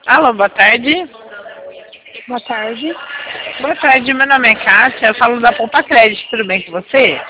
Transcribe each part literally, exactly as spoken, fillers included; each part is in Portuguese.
Alô, boa tarde. Boa tarde. Boa tarde, meu nome é Kátia, eu falo da Poupa Crédito, tudo bem com você?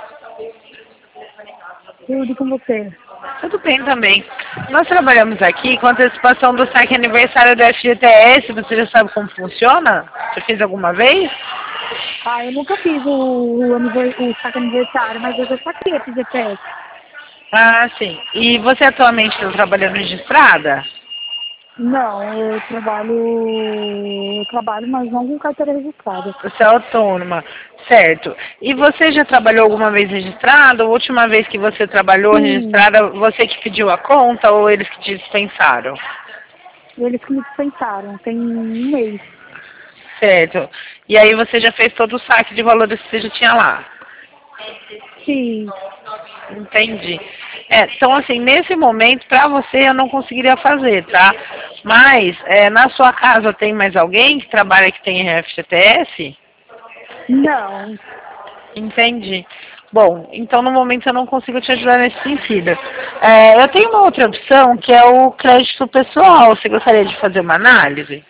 Tudo com você. Tudo bem também. Nós trabalhamos aqui com antecipação do saque aniversário do F G T S, você já sabe como funciona? Você fez alguma vez? Ah, eu nunca fiz o, o, aniver- o saque aniversário, mas eu já saquei a F G T S. Ah, sim. E você atualmente está trabalhando registrada? Não, eu trabalho, eu trabalho, mas não com carteira registrada. Você é autônoma, certo. E você já trabalhou alguma vez registrada? A última vez que você trabalhou Sim, registrada, você que pediu a conta ou eles que te dispensaram? eles que me dispensaram, tem um mês. Certo. E aí você já fez todo o saque de valores que você já tinha lá? Sim, Entendi. É, então, assim, nesse momento, para você, eu não conseguiria fazer, tá? Mas, é, na sua casa tem mais alguém que trabalha que tem F G T S? não, Entendi. Bom, então no momento eu não consigo te ajudar nesse sentido. É, eu tenho uma outra opção que é o crédito pessoal. Você gostaria de fazer uma análise?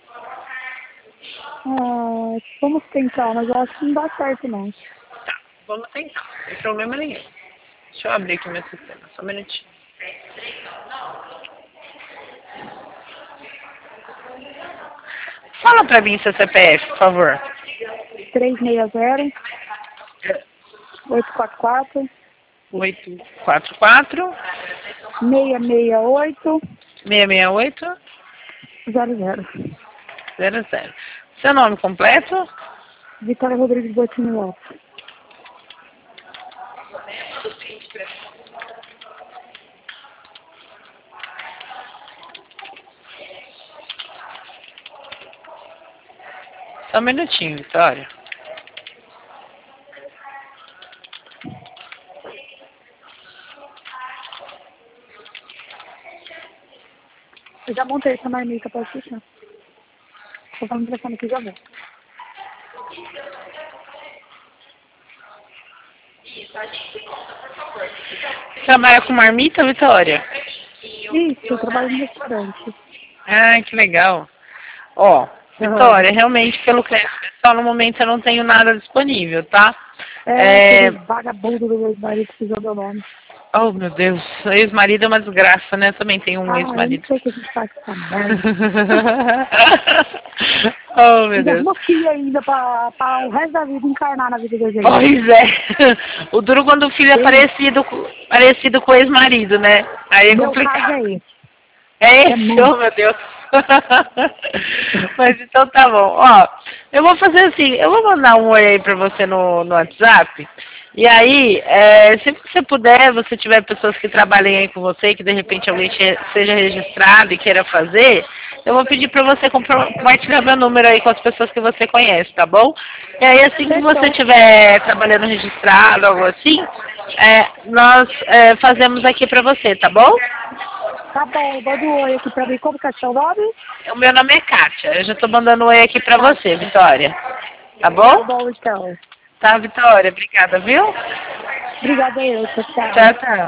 ah, vamos tentar, mas eu acho que não dá certo não. Vamos tentar, não tem problema nenhum. Deixa eu abrir aqui meu sistema, só um minutinho. Fala pra mim seu C P F, por favor. três seis zero, oito quatro quatro, oito quatro quatro, seis seis oito, seis seis oito, zero zero. zero zero. Seu nome completo? Vitória Rodrigues Botinho Lopes. Só um minutinho, Vitória. Eu já montei essa marmita para assistir. Tô falando telefone aqui, já vou. Trabalha com marmita, Vitória? Isso, eu trabalho no restaurante. Ah, que legal. Ó, Aham. Vitória, realmente pelo crédito pessoal no momento eu não tenho nada disponível, tá? É É... aquele vagabundo do meu marido que pisou meu nome. Oh, meu Deus, ex-marido é uma desgraça, né? Também tem um Ah, eu não ex-marido. sei o que a gente faz com essa merda. Oh, meu Ainda Deus. uma filha ainda pra, pra o resto da vida encarnar na vida da gente. Pois é. O duro quando o filho é Tem, parecido, com- parecido com o ex-marido, né? Aí é meu caso complicado. é esse. É É esse, oh muito. meu Deus. Mas então tá bom. Ó, eu vou fazer assim, eu vou mandar um oi aí pra você no, no WhatsApp. E aí, é, se você puder, você tiver pessoas que trabalhem aí com você, que de repente alguém che- seja registrado e queira fazer, eu vou pedir pra você compro- compartilhar meu número aí com as pessoas que você conhece, tá bom? E aí, assim que você Fechou. estiver trabalhando registrado, algo assim, é, nós é, fazemos aqui pra você, tá bom? Tá bom, manda um oi aqui pra mim. Como que é seu nome? O meu nome é Kátia. Eu já tô mandando um oi aqui pra você, Kátia. Vitória. Tá Tá bom? bom, então. Tá, Vitória. Obrigada, viu? Obrigada eu, tchau, tchau. Tchau, tchau.